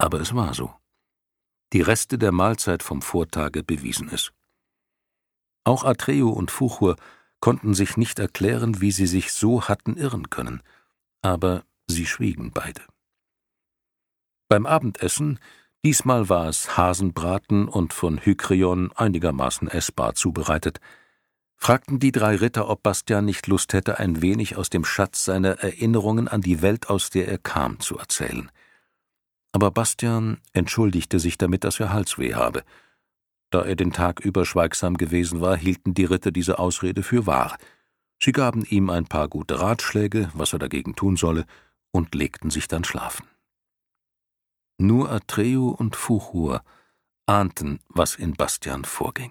Aber es war so. Die Reste der Mahlzeit vom Vortage bewiesen es. Auch Atreo und Fuchur konnten sich nicht erklären, wie sie sich so hatten irren können, aber sie schwiegen beide. Beim Abendessen, diesmal war es Hasenbraten und von Hykryon einigermaßen essbar zubereitet, fragten die 3 Ritter, ob Bastian nicht Lust hätte, ein wenig aus dem Schatz seiner Erinnerungen an die Welt, aus der er kam, zu erzählen. Aber Bastian entschuldigte sich damit, dass er Halsweh habe. Da er den Tag über schweigsam gewesen war, hielten die Ritter diese Ausrede für wahr. Sie gaben ihm ein paar gute Ratschläge, was er dagegen tun solle, und legten sich dann schlafen. Nur Atreo und Fuchur ahnten, was in Bastian vorging.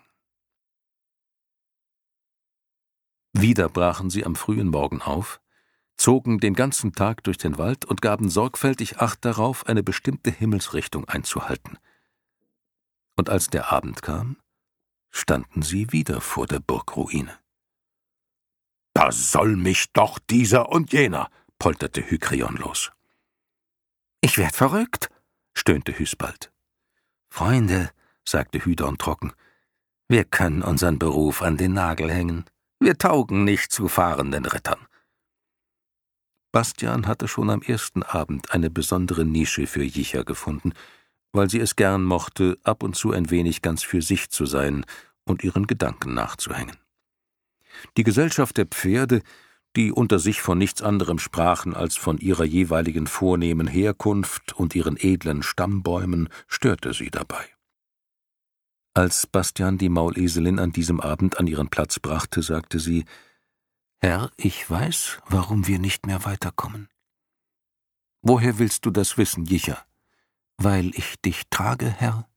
Wieder brachen sie am frühen Morgen auf, zogen den ganzen Tag durch den Wald und gaben sorgfältig Acht darauf, eine bestimmte Himmelsrichtung einzuhalten. Und als der Abend kam, standen sie wieder vor der Burgruine. »Da soll mich doch dieser und jener«, polterte Hykryon los. »Ich werd verrückt«, stöhnte Hysbald. »Freunde«, sagte Hydon trocken, »wir können unseren Beruf an den Nagel hängen. Wir taugen nicht zu fahrenden Rittern.« Bastian hatte schon am ersten Abend eine besondere Nische für Jicher gefunden, weil sie es gern mochte, ab und zu ein wenig ganz für sich zu sein und ihren Gedanken nachzuhängen. Die Gesellschaft der Pferde, die unter sich von nichts anderem sprachen als von ihrer jeweiligen vornehmen Herkunft und ihren edlen Stammbäumen, störte sie dabei. Als Bastian die Mauleselin an diesem Abend an ihren Platz brachte, sagte sie: »Herr, ich weiß, warum wir nicht mehr weiterkommen.« »Woher willst du das wissen, Jicher?« »Weil ich dich trage, Herr.«